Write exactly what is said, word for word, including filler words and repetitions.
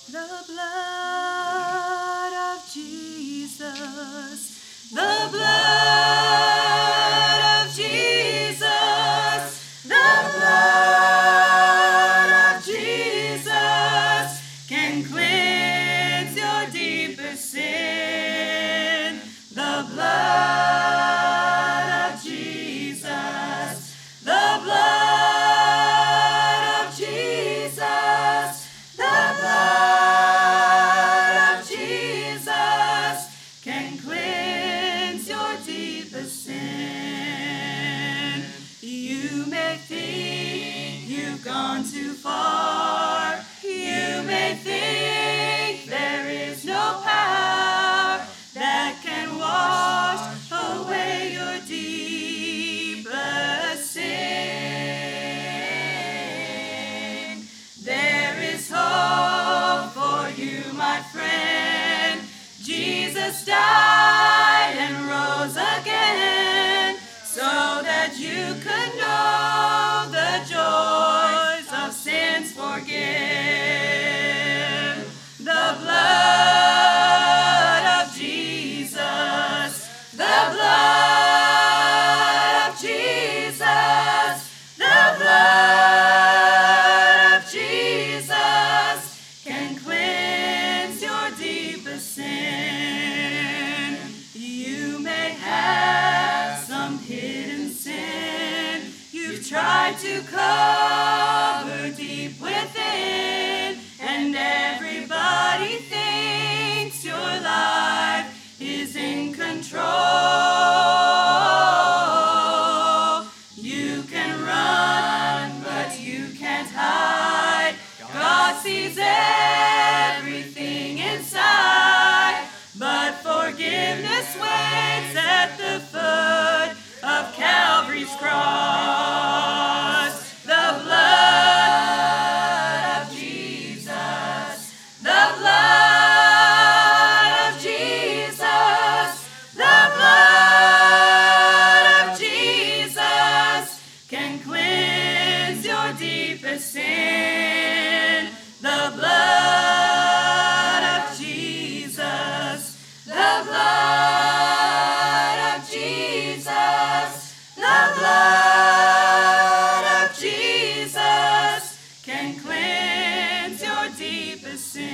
The blood of Jesus, the blood of Jesus, the blood of Jesus can cleanse your deepest sin. The blood of Jesus, the blood of Jesus, the blood of Jesus can cleanse your deepest sin. You may think you've gone too far. You may think there is no power that can wash away your deepest sin. There is hope for you, my friend. Jesus died and rose again so that you could know the joys of sins forgiven. The blood of Jesus, the blood of Jesus, the blood of Jesus can cleanse your deepest sin. You may have some hidden sin you've tried to cover deep within, and everybody thinks your life is in control. You can run, but you can't hide. God sees everything inside, but forgiveness waits at the foot of Calvary's cross. The blood of Jesus, the blood of Jesus, the blood of Jesus can cleanse your deepest sin. The blood of Jesus, the blood of Jesus, the blood of Jesus can cleanse your deepest sin.